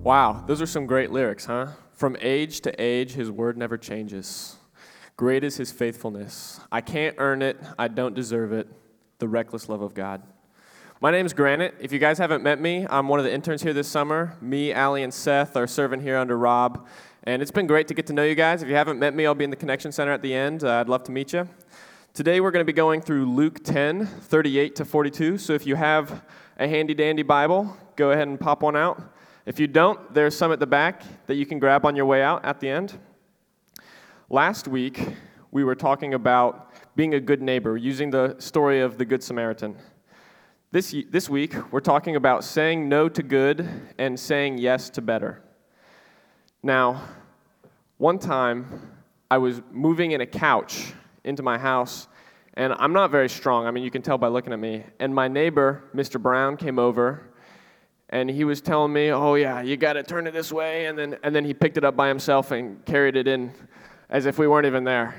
Wow, those are some great lyrics, huh? From age to age, his word never changes. Great is his faithfulness. I can't earn it, I don't deserve it. The reckless love of God. My name's Granite. If you guys haven't met me, I'm one of the interns here this summer. Me, Allie, and Seth are serving here under Rob. And it's been great to get to know you guys. If you haven't met me, I'll be in the Connection Center at the end. I'd love to meet you. Today we're going to be going through Luke 10, 38 to 42. So if you have a handy-dandy Bible, go ahead and pop one out. If you don't, there's some at the back that you can grab on your way out at the end. Last week, we were talking about being a good neighbor, using the story of the Good Samaritan. This week, we're talking about saying no to good and saying yes to better. Now, one time, I was moving in a couch into my house, and I'm not very strong. I mean, you can tell by looking at me. And my neighbor, Mr. Brown, came over, and he was telling me, oh, yeah, you got to turn it this way. And then he picked it up by himself and carried it in as if we weren't even there.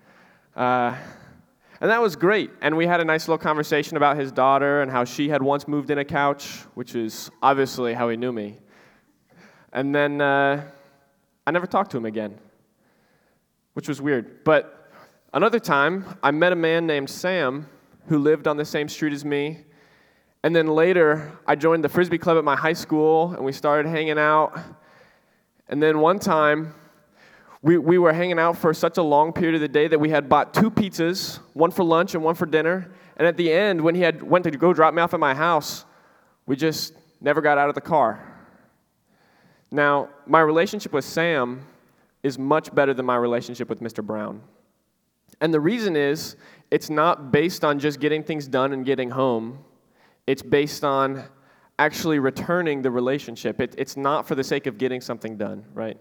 And that was great. And we had a nice little conversation about his daughter and how she had once moved in a couch, which is obviously how he knew me. And then I never talked to him again, which was weird. But another time, I met a man named Sam who lived on the same street as me. And then later, I joined the Frisbee club at my high school, and we started hanging out. And then one time, we were hanging out for such a long period of the day that we had bought 2 pizzas, one for lunch and one for dinner. And at the end, when he went to go drop me off at my house, we just never got out of the car. Now, my relationship with Sam is much better than my relationship with Mr. Brown. And the reason is, it's not based on just getting things done and getting home. It's based on actually returning the relationship. It's not for the sake of getting something done, right?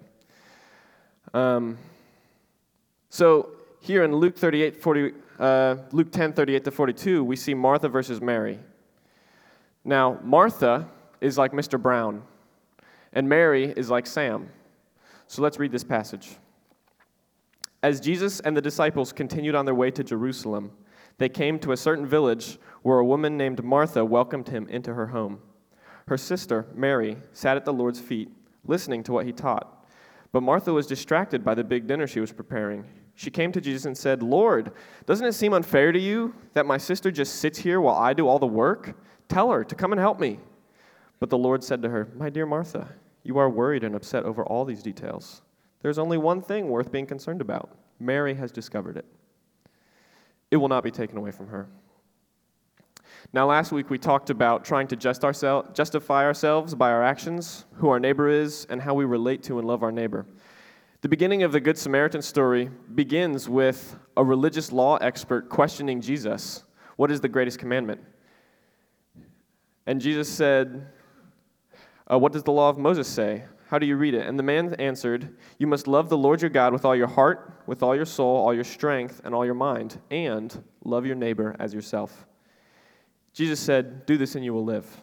So here in Luke 10, 38 to 42, we see Martha versus Mary. Now, Martha is like Mr. Brown, and Mary is like Sam. So let's read this passage. As Jesus and the disciples continued on their way to Jerusalem, they came to a certain village where a woman named Martha welcomed him into her home. Her sister, Mary, sat at the Lord's feet, listening to what he taught. But Martha was distracted by the big dinner she was preparing. She came to Jesus and said, "Lord, doesn't it seem unfair to you that my sister just sits here while I do all the work? Tell her to come and help me." But the Lord said to her, "My dear Martha, you are worried and upset over all these details. There's only one thing worth being concerned about. Mary has discovered it. It will not be taken away from her." Now, last week we talked about trying to justify ourselves by our actions, who our neighbor is, and how we relate to and love our neighbor. The beginning of the Good Samaritan story begins with a religious law expert questioning Jesus, "What is the greatest commandment?" And Jesus said, "What does the law of Moses say? How do you read it?" And the man answered, "You must love the Lord your God with all your heart, with all your soul, all your strength, and all your mind, and love your neighbor as yourself." Jesus said, "Do this and you will live."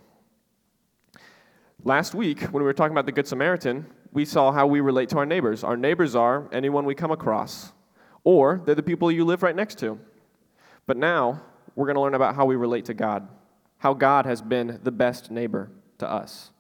Last week, when we were talking about the Good Samaritan, we saw how we relate to our neighbors. Our neighbors are anyone we come across, or they're the people you live right next to. But now, we're going to learn about how we relate to God, how God has been the best neighbor to us.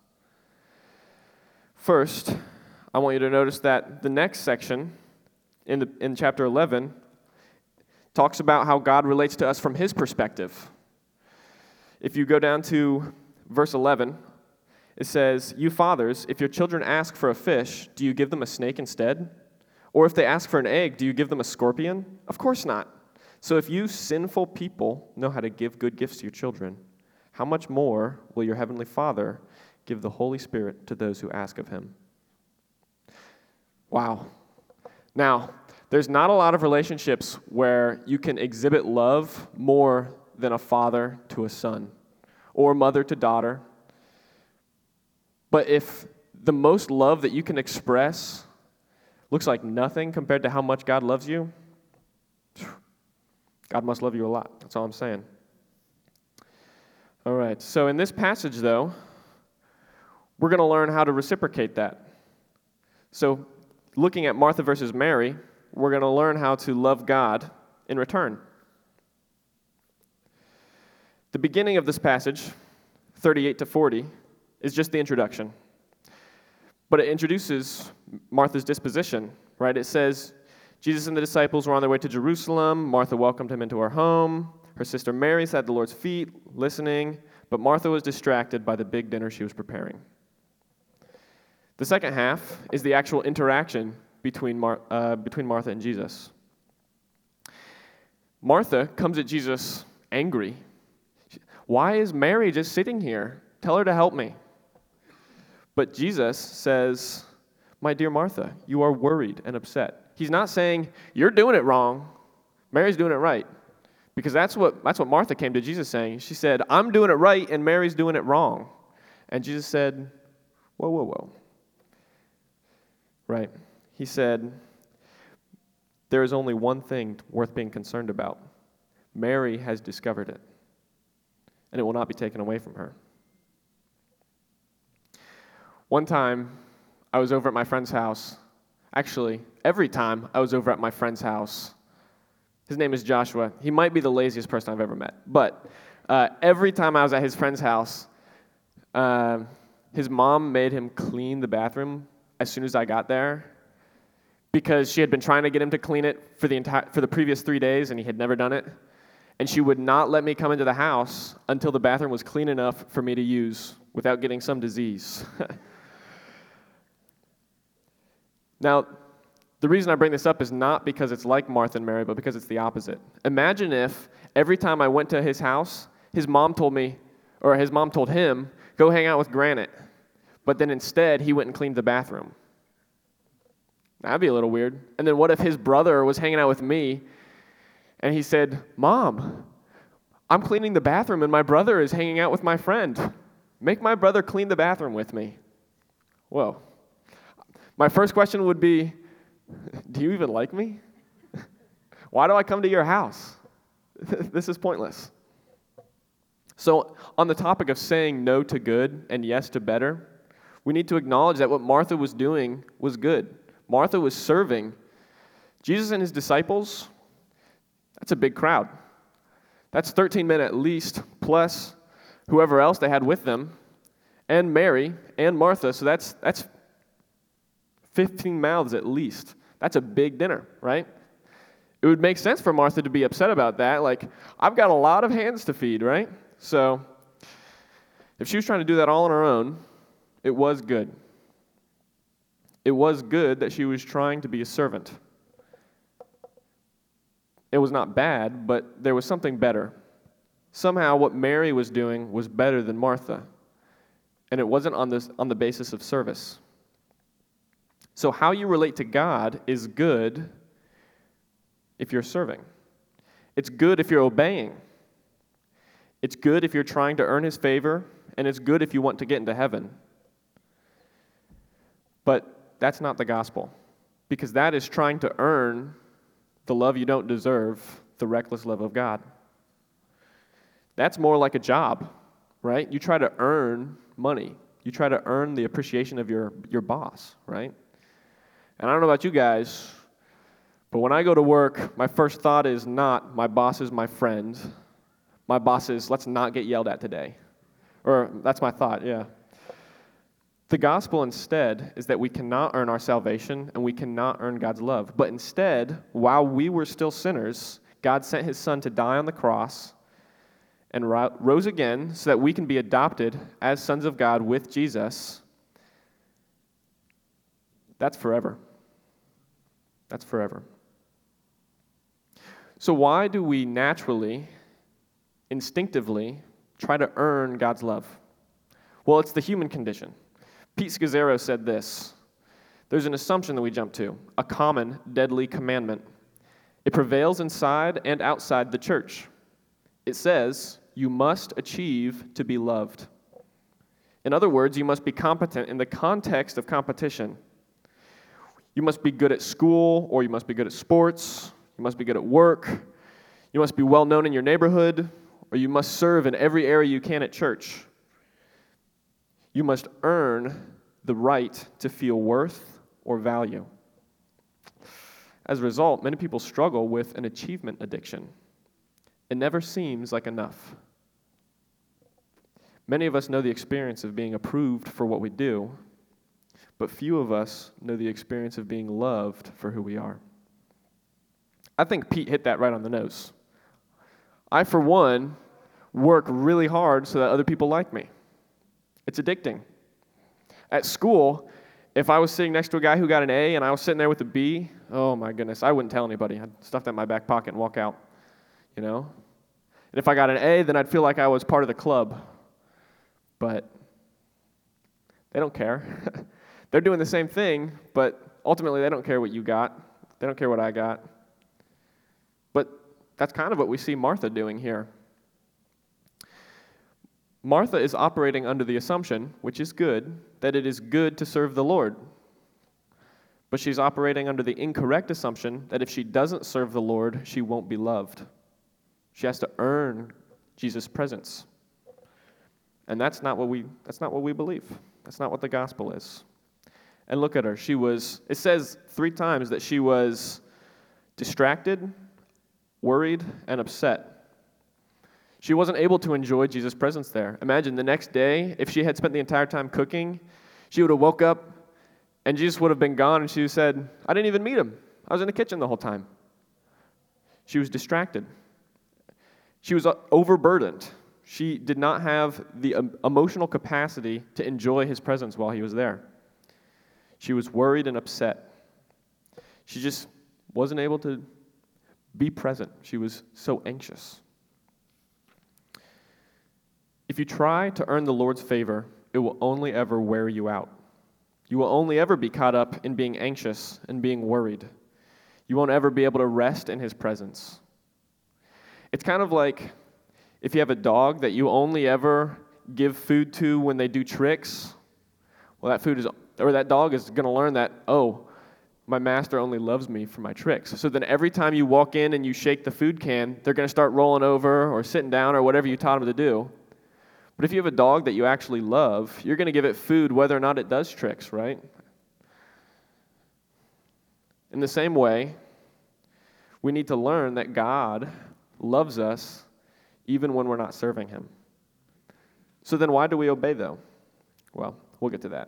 First, I want you to notice that the next section in chapter 11 talks about how God relates to us from his perspective. If you go down to verse 11, it says, "You fathers, if your children ask for a fish, do you give them a snake instead? Or if they ask for an egg, do you give them a scorpion? Of course not. So if you sinful people know how to give good gifts to your children, how much more will your heavenly Father give the Holy Spirit to those who ask of him?" Wow. Now, there's not a lot of relationships where you can exhibit love more than a father to a son or mother to daughter. But if the most love that you can express looks like nothing compared to how much God loves you, God must love you a lot. That's all I'm saying. All right, so in this passage, though, we're going to learn how to reciprocate that. So looking at Martha versus Mary, we're going to learn how to love God in return. The beginning of this passage, 38 to 40, is just the introduction. But it introduces Martha's disposition, right? It says, Jesus and the disciples were on their way to Jerusalem. Martha welcomed him into her home. Her sister Mary sat at the Lord's feet, listening, but Martha was distracted by the big dinner she was preparing. The second half is the actual interaction between Martha and Jesus. Martha comes at Jesus angry. Why is Mary just sitting here? Tell her to help me. But Jesus says, my dear Martha, you are worried and upset. He's not saying, you're doing it wrong. Mary's doing it right. Because that's what Martha came to Jesus saying. She said, I'm doing it right and Mary's doing it wrong. And Jesus said, whoa, whoa, whoa. Right. He said, there is only one thing worth being concerned about. Mary has discovered it, and it will not be taken away from her. One time, I was over at my friend's house. Actually, every time I was over at my friend's house. His name is Joshua. He might be the laziest person I've ever met. But every time I was at his friend's house, his mom made him clean the bathroom as soon as I got there, because she had been trying to get him to clean it for the previous 3 days, and he had never done it. And she would not let me come into the house until the bathroom was clean enough for me to use without getting some disease. Now, the reason I bring this up is not because it's like Martha and Mary, but because it's the opposite. Imagine if every time I went to his house, his mom told him, go hang out with Granite. But then instead, he went and cleaned the bathroom. That'd be a little weird. And then what if his brother was hanging out with me, and he said, Mom, I'm cleaning the bathroom, and my brother is hanging out with my friend. Make my brother clean the bathroom with me. Whoa. My first question would be, do you even like me? Why do I come to your house? This is pointless. So on the topic of saying no to good and yes to better, we need to acknowledge that what Martha was doing was good. Martha was serving. Jesus and his disciples, that's a big crowd. That's 13 men at least, plus whoever else they had with them, and Mary and Martha, so that's 15 mouths at least. That's a big dinner, right? It would make sense for Martha to be upset about that. Like, I've got a lot of hands to feed, right? So if she was trying to do that all on her own, it was good. It was good that she was trying to be a servant. It was not bad, but there was something better. Somehow what Mary was doing was better than Martha, and it wasn't on the basis of service. So how you relate to God is good if you're serving. It's good if you're obeying. It's good if you're trying to earn his favor, and it's good if you want to get into heaven. But that's not the gospel, because that is trying to earn the love you don't deserve, the reckless love of God. That's more like a job, right? You try to earn money. You try to earn the appreciation of your boss, right? And I don't know about you guys, but when I go to work, my first thought is not, my boss is my friend. My boss is, let's not get yelled at today. Or that's my thought, yeah. The gospel instead is that we cannot earn our salvation and we cannot earn God's love. But instead, while we were still sinners, God sent his son to die on the cross and rose again so that we can be adopted as sons of God with Jesus. That's forever. That's forever. So why do we naturally, instinctively, try to earn God's love? Well, it's the human condition. Pete Scazzaro said this: there's an assumption that we jump to, a common, deadly commandment. It prevails inside and outside the church. It says, you must achieve to be loved. In other words, you must be competent in the context of competition. You must be good at school, or you must be good at sports, you must be good at work, you must be well known in your neighborhood, or you must serve in every area you can at church. You must earn the right to feel worth or value. As a result, many people struggle with an achievement addiction. It never seems like enough. Many of us know the experience of being approved for what we do, but few of us know the experience of being loved for who we are. I think Pete hit that right on the nose. I, for one, work really hard so that other people like me. It's addicting. At school, if I was sitting next to a guy who got an A and I was sitting there with a B, oh my goodness, I wouldn't tell anybody. I'd stuff that in my back pocket and walk out, you know? And if I got an A, then I'd feel like I was part of the club. But they don't care. They're doing the same thing, but ultimately they don't care what you got. They don't care what I got. But that's kind of what we see Martha doing here. Martha is operating under the assumption, which is good, that it is good to serve the Lord. But she's operating under the incorrect assumption that if she doesn't serve the Lord, she won't be loved. She has to earn Jesus' presence. And that's not what we believe. That's not what the gospel is. And look at her. It says 3 times that she was distracted, worried, and upset. She wasn't able to enjoy Jesus' presence there. Imagine the next day, if she had spent the entire time cooking, she would have woke up and Jesus would have been gone and she said, I didn't even meet him. I was in the kitchen the whole time. She was distracted. She was overburdened. She did not have the emotional capacity to enjoy his presence while he was there. She was worried and upset. She just wasn't able to be present. She was so anxious. If you try to earn the Lord's favor, it will only ever wear you out. You will only ever be caught up in being anxious and being worried. You won't ever be able to rest in his presence. It's kind of like if you have a dog that you only ever give food to when they do tricks. Well, that dog is going to learn that, oh, my master only loves me for my tricks. So then every time you walk in and you shake the food can, they're going to start rolling over or sitting down or whatever you taught them to do. But if you have a dog that you actually love, you're going to give it food whether or not it does tricks, right? In the same way, we need to learn that God loves us even when we're not serving him. So then why do we obey, though? Well, we'll get to that.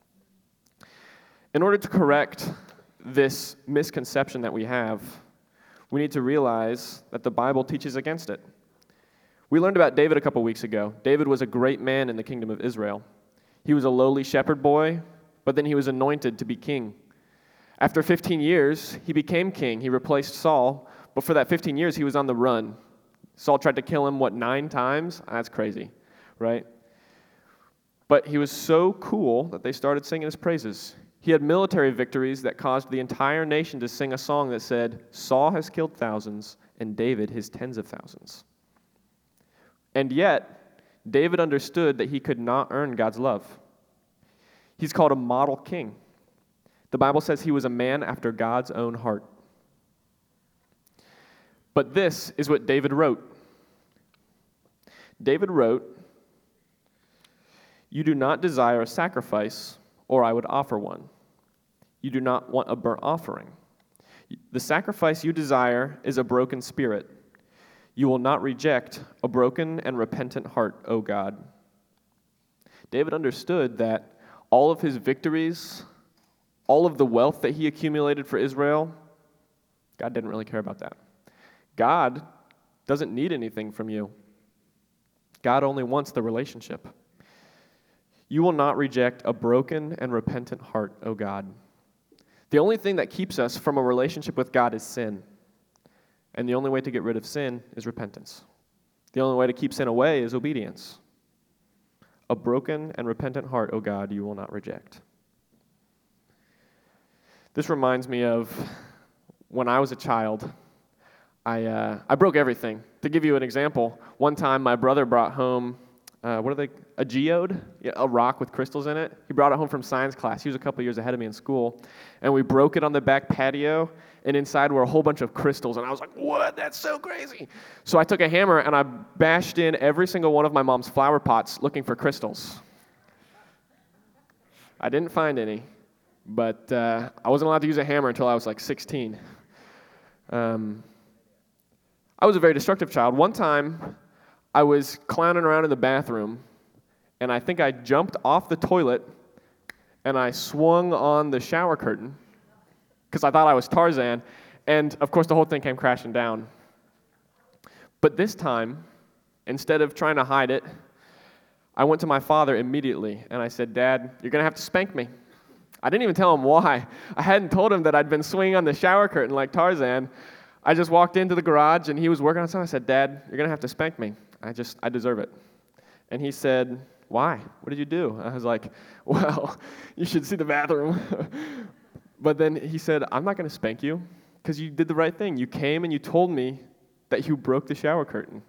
In order to correct this misconception that we have, we need to realize that the Bible teaches against it. We learned about David a couple weeks ago. David was a great man in the kingdom of Israel. He was a lowly shepherd boy, but then he was anointed to be king. After 15 years, he became king. He replaced Saul, but for that 15 years, he was on the run. Saul tried to kill him, 9 times? That's crazy, right? But he was so cool that they started singing his praises. He had military victories that caused the entire nation to sing a song that said, Saul has killed thousands, and David his tens of thousands. And yet, David understood that he could not earn God's love. He's called a model king. The Bible says he was a man after God's own heart. But this is what David wrote. David wrote, "You do not desire a sacrifice, or I would offer one. You do not want a burnt offering. The sacrifice you desire is a broken spirit. You will not reject a broken and repentant heart, O God." David understood that all of his victories, all of the wealth that he accumulated for Israel, God didn't really care about that. God doesn't need anything from you. God only wants the relationship. You will not reject a broken and repentant heart, O God. The only thing that keeps us from a relationship with God is sin. And the only way to get rid of sin is repentance. The only way to keep sin away is obedience. A broken and repentant heart, O God, you will not reject. This reminds me of when I was a child. I broke everything. To give you an example, one time my brother brought home, a geode? Yeah, a rock with crystals in it. He brought it home from science class. He was a couple years ahead of me in school. And we broke it on the back patio, and inside were a whole bunch of crystals. And I was like, what? That's so crazy. So I took a hammer, and I bashed in every single one of my mom's flower pots looking for crystals. I didn't find any, but I wasn't allowed to use a hammer until I was like 16. I was a very destructive child. One time, I was clowning around in the bathroom, and I think I jumped off the toilet, and I swung on the shower curtain because I thought I was Tarzan, and of course the whole thing came crashing down. But this time, instead of trying to hide it, I went to my father immediately, and I said, "Dad, you're going to have to spank me." I didn't even tell him why. I hadn't told him that I'd been swinging on the shower curtain like Tarzan. I just walked into the garage, and he was working on something. I said, "Dad, you're going to have to spank me. I deserve it." And he said, "Why? What did you do?" I was like, "Well, you should see the bathroom." But then he said, "I'm not going to spank you because you did the right thing. You came and you told me that you broke the shower curtain."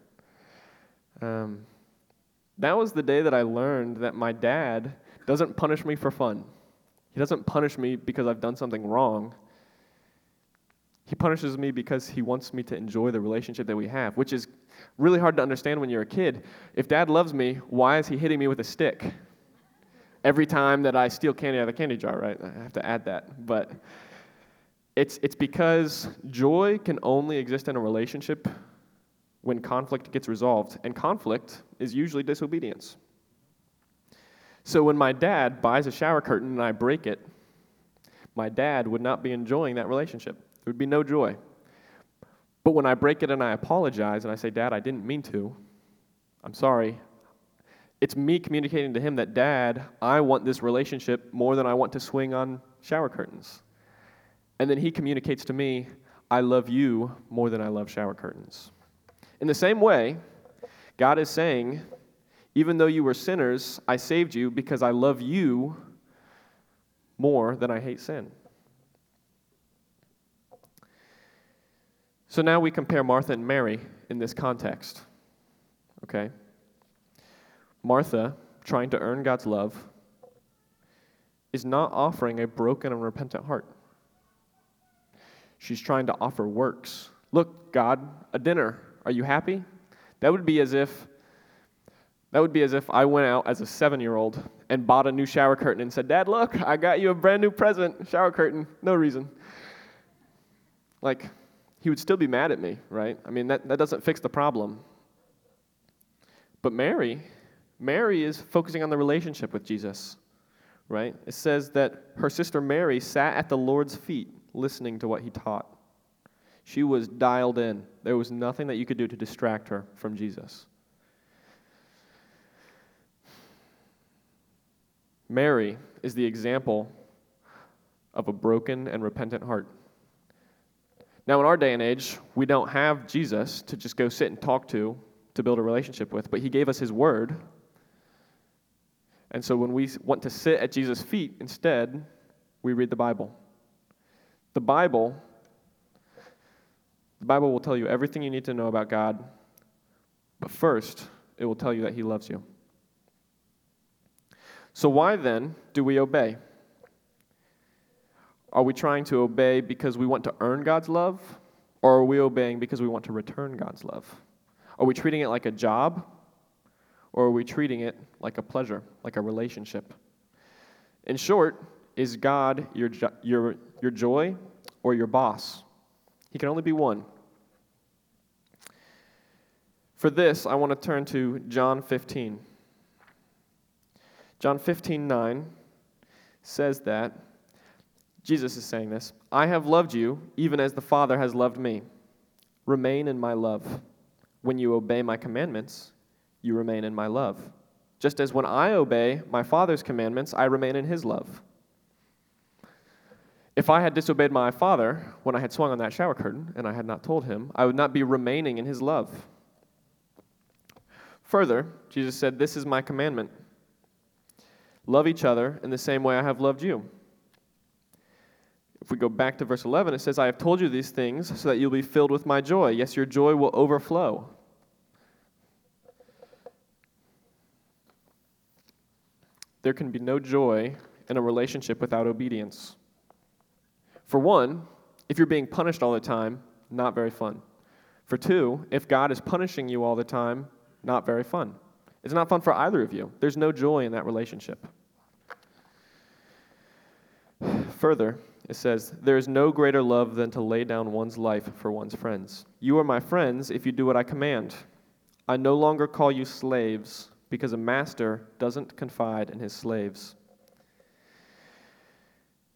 That was the day that I learned that my dad doesn't punish me for fun. He doesn't punish me because I've done something wrong. He punishes me because he wants me to enjoy the relationship that we have, which is really hard to understand when you're a kid. If Dad loves me, why is he hitting me with a stick every time that I steal candy out of the candy jar, right? I have to add that. But it's because joy can only exist in a relationship when conflict gets resolved, and conflict is usually disobedience. So when my dad buys a shower curtain and I break it, my dad would not be enjoying that relationship. There would be no joy. But when I break it and I apologize and I say, "Dad, I didn't mean to. I'm sorry," it's me communicating to him that, "Dad, I want this relationship more than I want to swing on shower curtains." And then he communicates to me, "I love you more than I love shower curtains." In the same way, God is saying, even though you were sinners, I saved you because I love you more than I hate sin. So now we compare Martha and Mary in this context. Okay? Martha, trying to earn God's love, is not offering a broken and repentant heart. She's trying to offer works. "Look, God, a dinner. Are you happy?" That would be as if I went out as a 7-year-old and bought a new shower curtain and said, "Dad, look, I got you a brand new present, shower curtain." No reason. Like, he would still be mad at me, right? I mean, that doesn't fix the problem. But Mary is focusing on the relationship with Jesus, right? It says that her sister Mary sat at the Lord's feet listening to what he taught. She was dialed in. There was nothing that you could do to distract her from Jesus. Mary is the example of a broken and repentant heart. Now, in our day and age, we don't have Jesus to just go sit and talk to build a relationship with, but he gave us his word. And so when we want to sit at Jesus' feet, instead, we read the Bible. The Bible will tell you everything you need to know about God, but first, it will tell you that he loves you. So why then do we obey? Are we trying to obey because we want to earn God's love, or are we obeying because we want to return God's love? Are we treating it like a job, or are we treating it like a pleasure, like a relationship? In short, is God your joy or your boss? He can only be one. For this, I want to turn to John 15. John 15:9 says that, Jesus is saying this, "I have loved you even as the Father has loved me. Remain in my love. When you obey my commandments, you remain in my love. Just as when I obey my Father's commandments, I remain in his love." If I had disobeyed my Father when I had swung on that shower curtain and I had not told him, I would not be remaining in his love. Further, Jesus said, "This is my commandment. Love each other in the same way I have loved you." If we go back to verse 11, it says, "I have told you these things so that you'll be filled with my joy. Yes, your joy will overflow." There can be no joy in a relationship without obedience. For one, if you're being punished all the time, not very fun. For two, if God is punishing you all the time, not very fun. It's not fun for either of you. There's no joy in that relationship. Further, it says, "There is no greater love than to lay down one's life for one's friends. You are my friends if you do what I command. I no longer call you slaves, because a master doesn't confide in his slaves."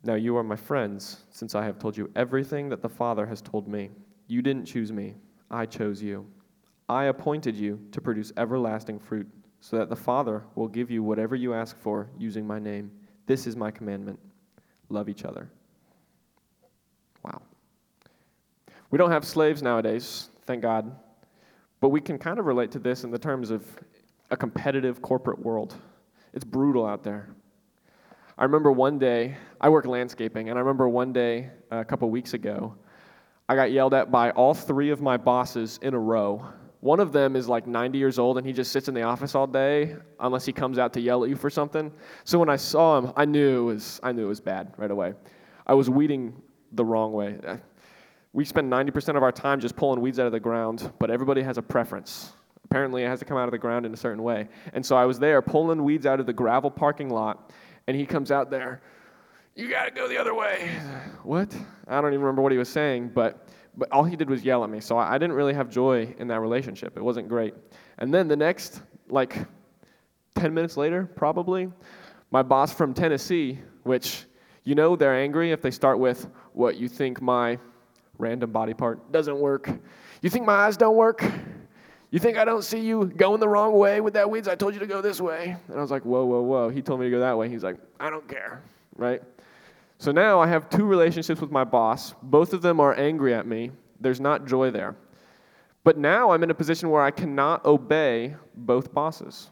Now you are my friends, since I have told you everything that the Father has told me. You didn't choose me, I chose you. I appointed you to produce everlasting fruit, so that the Father will give you whatever you ask for using my name. This is my commandment. Love each other. Wow. We don't have slaves nowadays, thank God, but we can kind of relate to this in the terms of a competitive corporate world. It's brutal out there. I remember one day, I work landscaping, and I remember one day a couple weeks ago, I got yelled at by all three of my bosses in a row. One of them is like 90 years old, and he just sits in the office all day unless he comes out to yell at you for something. So when I saw him, I knew it was bad right away. I was weeding the wrong way. We spend 90% of our time just pulling weeds out of the ground, but everybody has a preference. Apparently, it has to come out of the ground in a certain way. And so I was there pulling weeds out of the gravel parking lot, and he comes out there, you got to go the other way. What? I don't even remember what he was saying, but all he did was yell at me. So I didn't really have joy in that relationship. It wasn't great. And then the next, 10 minutes later, probably, my boss from Tennessee, which, they're angry if they start with, what, you think my random body part doesn't work? You think my eyes don't work? You think I don't see you going the wrong way with that weeds? I told you to go this way. And I was like, whoa, whoa, whoa. He told me to go that way. He's like, I don't care, right? So now I have two relationships with my boss. Both of them are angry at me. There's not joy there. But now I'm in a position where I cannot obey both bosses.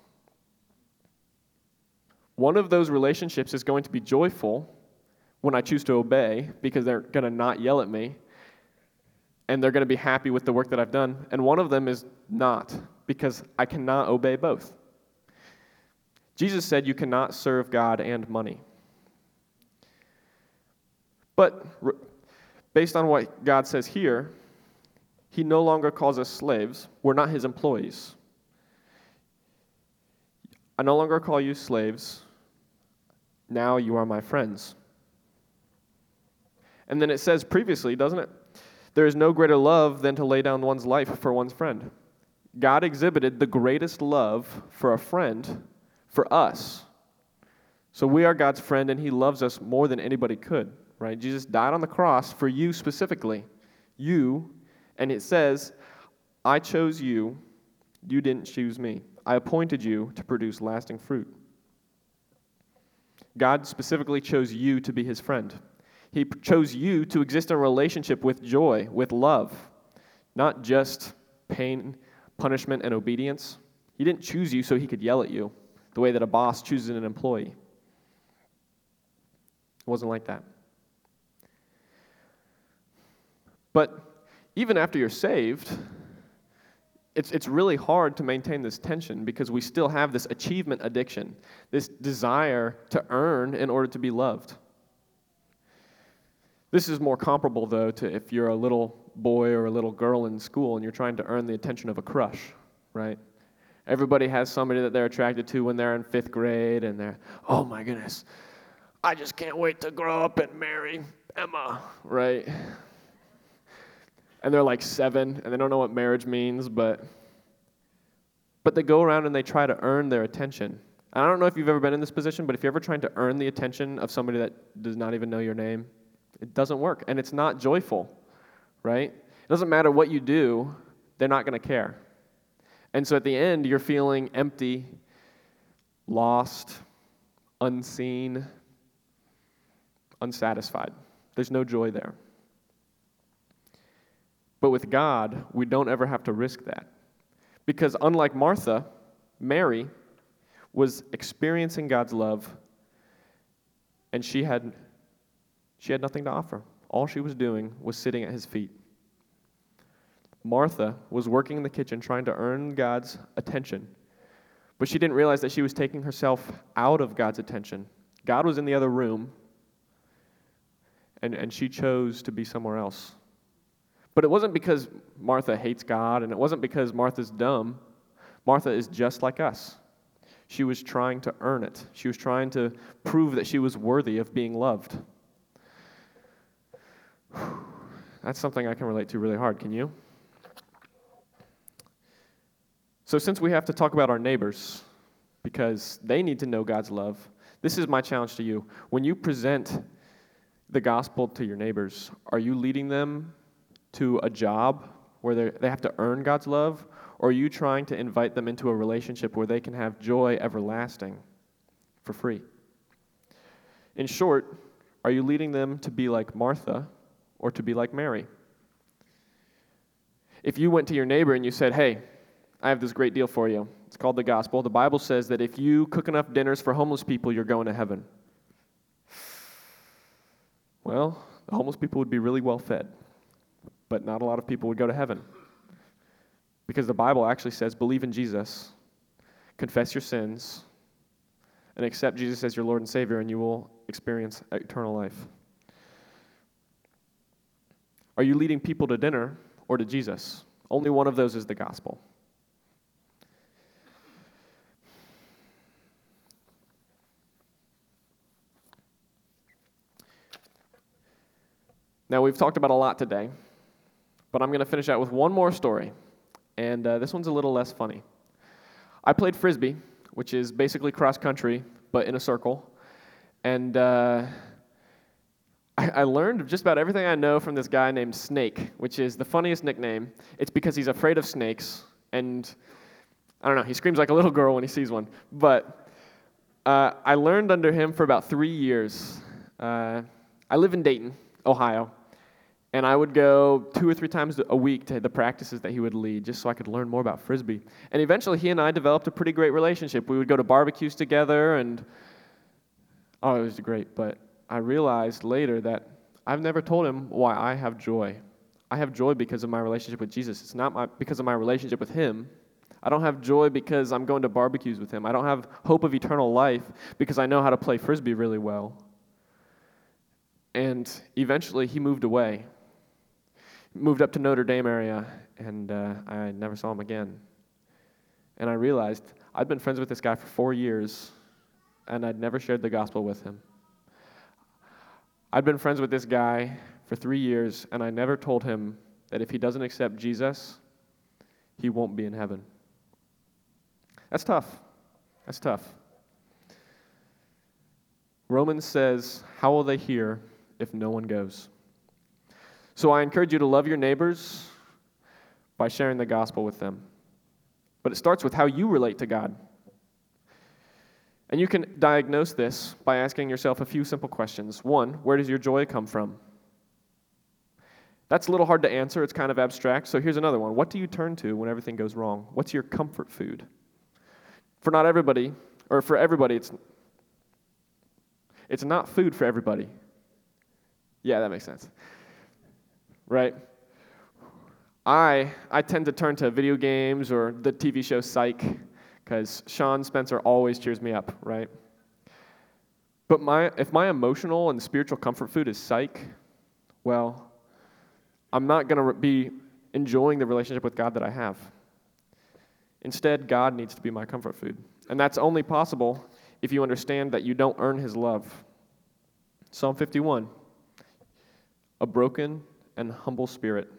One of those relationships is going to be joyful when I choose to obey because they're going to not yell at me. And they're going to be happy with the work that I've done. And one of them is not, because I cannot obey both. Jesus said you cannot serve God and money. But based on what God says here, he no longer calls us slaves. We're not his employees. I no longer call you slaves. Now you are my friends. And then it says previously, doesn't it? There is no greater love than to lay down one's life for one's friend. God exhibited the greatest love for a friend for us. So we are God's friend, and he loves us more than anybody could, right? Jesus died on the cross for you specifically. You, and it says, I chose you, you didn't choose me. I appointed you to produce lasting fruit. God specifically chose you to be his friend. He chose you to exist in a relationship with joy, with love, not just pain, punishment, and obedience. He didn't choose you so he could yell at you the way that a boss chooses an employee. It wasn't like that. But even after you're saved, it's really hard to maintain this tension because we still have this achievement addiction, this desire to earn in order to be loved. This is more comparable, though, to if you're a little boy or a little girl in school and you're trying to earn the attention of a crush, right? Everybody has somebody that they're attracted to when they're in 5th grade, and they're, oh my goodness, I just can't wait to grow up and marry Emma, right? And they're like 7, and they don't know what marriage means, but they go around and they try to earn their attention. And I don't know if you've ever been in this position, but if you're ever trying to earn the attention of somebody that does not even know your name, it doesn't work, and it's not joyful, right? It doesn't matter what you do, they're not going to care. And so at the end, you're feeling empty, lost, unseen, unsatisfied. There's no joy there. But with God, we don't ever have to risk that. Because unlike Martha, Mary was experiencing God's love, and she had nothing to offer. All she was doing was sitting at his feet. Martha was working in the kitchen trying to earn God's attention, but she didn't realize that she was taking herself out of God's attention. God was in the other room, and she chose to be somewhere else. But it wasn't because Martha hates God, and it wasn't because Martha's dumb. Martha is just like us. She was trying to earn it. She was trying to prove that she was worthy of being loved. That's something I can relate to really hard. Can you? So since we have to talk about our neighbors, because they need to know God's love, this is my challenge to you. When you present the gospel to your neighbors? Are you leading them to a job where they have to earn God's love? Or are you trying to invite them into a relationship where they can have joy everlasting for free? In short, are you leading them to be like Martha or to be like Mary? If you went to your neighbor and you said, hey, I have this great deal for you. It's called the gospel. The Bible says that if you cook enough dinners for homeless people, you're going to heaven. Well, the homeless people would be really well fed, but not a lot of people would go to heaven. Because the Bible actually says, believe in Jesus, confess your sins, and accept Jesus as your Lord and Savior, and you will experience eternal life. Are you leading people to dinner or to Jesus? Only one of those is the gospel. Now, we've talked about a lot today, but I'm going to finish out with one more story, and this one's a little less funny. I played Frisbee, which is basically cross-country, but in a circle, and I learned just about everything I know from this guy named Snake, which is the funniest nickname. It's because he's afraid of snakes, and I don't know, he screams like a little girl when he sees one, but I learned under him for about 3 years. I live in Dayton, Ohio, and I would go 2 or 3 times a week to the practices that he would lead just so I could learn more about Frisbee. And eventually he and I developed a pretty great relationship. We would go to barbecues together, and it was great. But I realized later that I've never told him why I have joy. I have joy because of my relationship with Jesus. It's not because of my relationship with him. I don't have joy because I'm going to barbecues with him. I don't have hope of eternal life because I know how to play Frisbee really well. And eventually he moved away. Moved up to Notre Dame area, and I never saw him again. And I realized I'd been friends with this guy for 4 years, and I'd never shared the gospel with him. I'd been friends with this guy for 3 years, and I never told him that if he doesn't accept Jesus, he won't be in heaven. That's tough. That's tough. Romans says, how will they hear if no one goes? So I encourage you to love your neighbors by sharing the gospel with them. But it starts with how you relate to God. And you can diagnose this by asking yourself a few simple questions. 1, where does your joy come from? That's a little hard to answer. It's kind of abstract. So here's another one. What do you turn to when everything goes wrong? What's your comfort food? For everybody, it's not food for everybody. Yeah, that makes sense. Right? I tend to turn to video games or the TV show Psych, because Sean Spencer always cheers me up, right? But if my emotional and spiritual comfort food is Psych, well, I'm not going to be enjoying the relationship with God that I have. Instead, God needs to be my comfort food. And that's only possible if you understand that you don't earn his love. Psalm 51, a broken and humble spirit.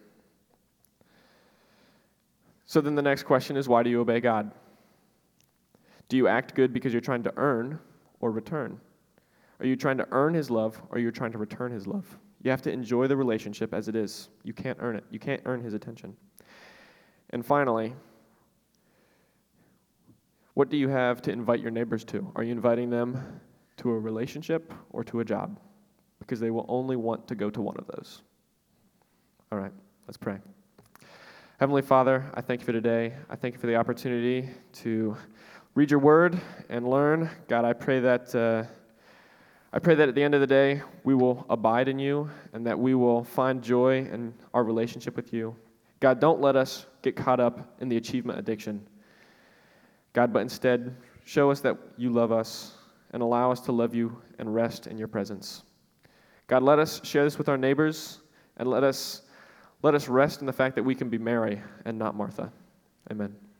So then the next question is, why do you obey God? Do you act good because you're trying to earn or return? Are you trying to earn his love, or are you trying to return his love? You have to enjoy the relationship as it is. You can't earn it. You can't earn his attention. And finally, what do you have to invite your neighbors to? Are you inviting them to a relationship or to a job? Because they will only want to go to one of those. All right, let's pray. Heavenly Father, I thank you for today. I thank you for the opportunity to read your word and learn. God, I pray that at the end of the day, we will abide in you and that we will find joy in our relationship with you. God, don't let us get caught up in the achievement addiction. God, but instead, show us that you love us and allow us to love you and rest in your presence. God, let us share this with our neighbors, and let us rest in the fact that we can be Mary and not Martha. Amen.